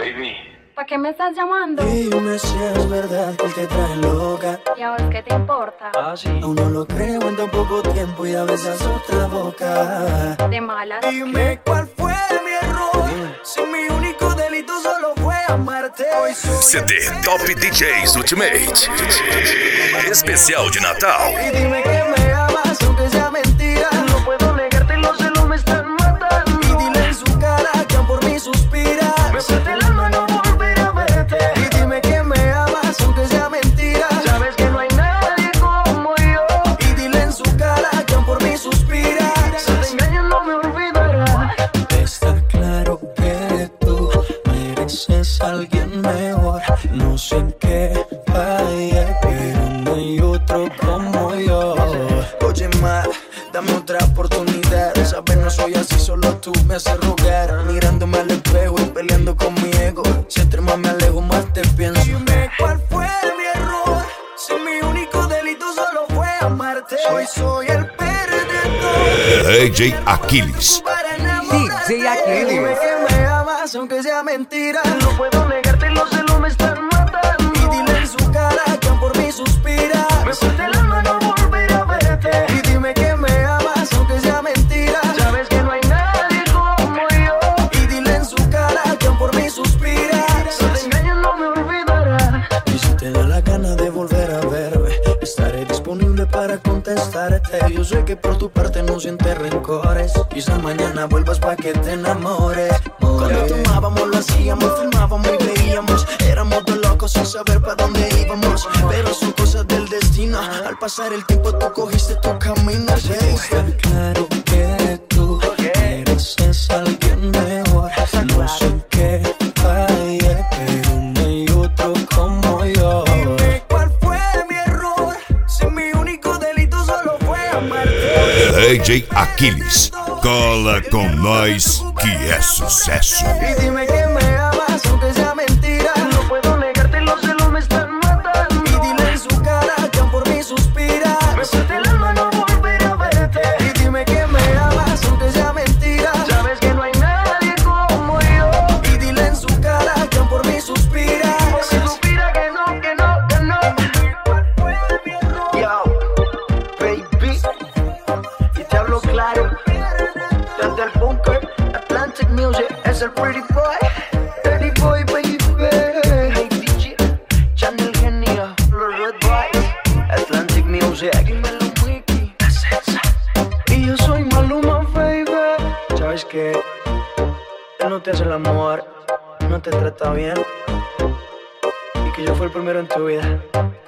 Baby, ¿para qué me estás llamando? Dime si es verdad que te trae loca. ¿Y a vos qué te importa? sí. Aún no lo creo en tan poco tiempo y a veces otra boca. De malas. Dime cuál fue mi error. Si mi único delito solo fue amarte. Hoy soy CD Top DJs Ultimate. Especial de Natal. Y dime que me amas aunque sea mentira. No puedo negarte, los celos me están matando. Y dile en su cara que por mí suspira. Me parte el alma no volver a verte. Y dime que me amas aunque sea mentira. Sabes que no hay nadie como yo. Y dile en su cara que por mí suspira. Si te engañas no me olvidarás. Está claro que tú mereces a alguien mejor. No sé en qué falla, pero no hay otro como yo. Oye, ma, dame otra oportunidad. Sabes, no soy así, solo tú me haces rogar. Mirándome al espejo y peleando con mi ego. Si entre más me alejo, más te pienso. Dime cuál fue mi error. Si mi único delito solo fue amarte. Hoy soy el perdedor. DJ Aquiles. DJ Aquiles. Dime que me amas aunque sea mentira. No puedo negarte, los celos me están matando. Y dile en su cara que por mí suspira. Me parte el alma no volver a verte. Y dime que me amas aunque sea mentira. Sabes que no hay nadie como yo. Y dile en su cara que por mí suspira. Si te engañas no me olvidarás. Y si te da la gana de volver a verme, estaré disponible para contestarte. Yo sé que por tu parte no sientes rencores. Quizás mañana vuelvas pa' que te enamores. Cuando tomábamos lo hacíamos, filmábamos y veíamos. Éramos dos locos sin saber pa' dónde íbamos. Pero son cosas del destino. Al pasar el tiempo tú cogiste tu camino. Está claro que tú mereces a alguien mejor. No sé en qué falla, pero no hay otro como yo. Dime cuál fue mi error. Si mi único delito solo fue amarte. DJ Aquiles. Cola com nós que é sucesso. Y dime que me amas aunque sea mentira. No puedo negarte, los celos me están matando. Y dile en su cara que por mí suspira. Me parte el alma no volver a verte. Y dime que me amas aunque sea mentira. Sabes que no hay nadie como yo. Y dile en su cara que por mí suspira. Si supiera que no, que no, que no. Yo, baby, y te hablo claro. Desde el bunker, Atlantic Music es el pretty boy. Pretty boy, baby. Hey, DJ, Channel Genio, los Red Boys, Atlantic Music. Dímelo, Wiki. Y yo soy Maluma, baby. ¿Sabes qué? Él no te hace el amor, no te trata bien. Y que yo fui el primero en tu vida.